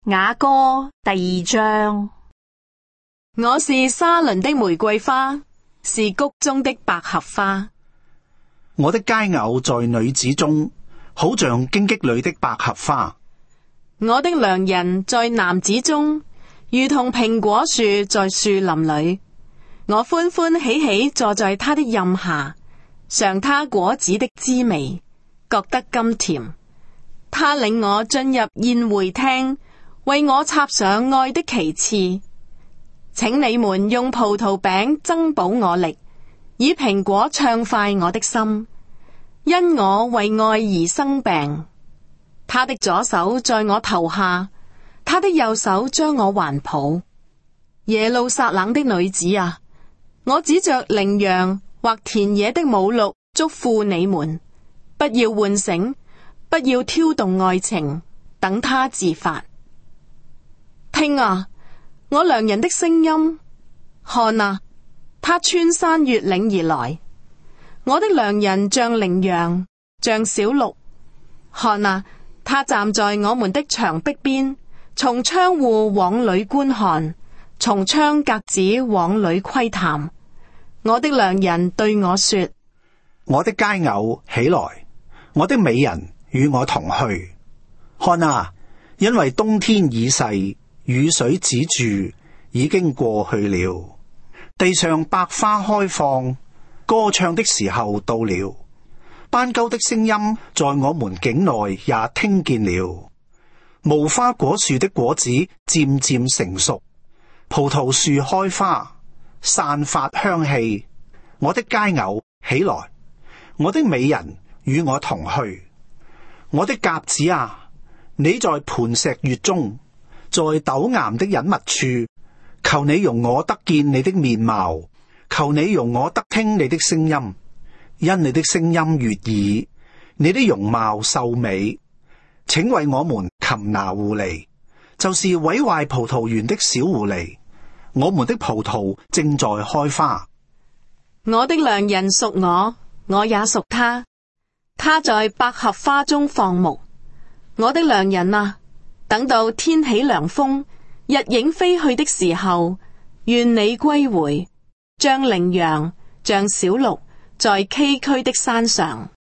雅歌第2章。 我是沙崙的玫瑰花，是谷中的百合花。 我的佳偶在女子中，好像荊棘裏的百合花。 我的良人在男子中，如同蘋果樹在樹林裏。我歡歡喜喜坐在他的蔭下，嘗他果子的滋味，覺得甘甜。他領我進入宴會廳，為我插上愛的旗幟。請你們用葡萄餅增補我力，以蘋果暢快我的心，因我為愛而生病。他的左手在我頭下，他的右手將我環抱。耶路撒冷的女子啊，我指着羚羊或田野的母鹿囑咐你們，不要喚醒，不要挑動愛情，等他自發。聽啊，我良人的聲音，看啊，他穿山越嶺而來。我的良人像羚羊，像小鹿。看啊，他站在我們的牆壁邊，從窗戶往裏觀看，從窗格子往裏窺探。我的良人對我說： 我的佳偶起來，我的美人與我同去。看啊，因為冬天已逝，雨水止住，已經過去了。地上百花開放，歌唱的時候到了。斑鳩的聲音在我們境內也聽見了。無花果樹的果子漸漸成熟，葡萄樹開花，散發香氣。我的佳偶起來，我的美人與我同去。我的鴿子啊，你在磐石穴中，在陡岩的隱密處，求你容我得見你的面貌，求你容我得聽你的聲音。因你的聲音悅耳，你的容貌秀美，請為我們擒拿狐狸，就是毀壞葡萄園的小狐狸。我們的葡萄正在開花。 我的良人屬我，我也屬他。他在百合花中放牧。我的良人啊，等到天起涼風，日影飛去的時候，願你歸回，像羚羊，像小鹿，在崎嶇的山上。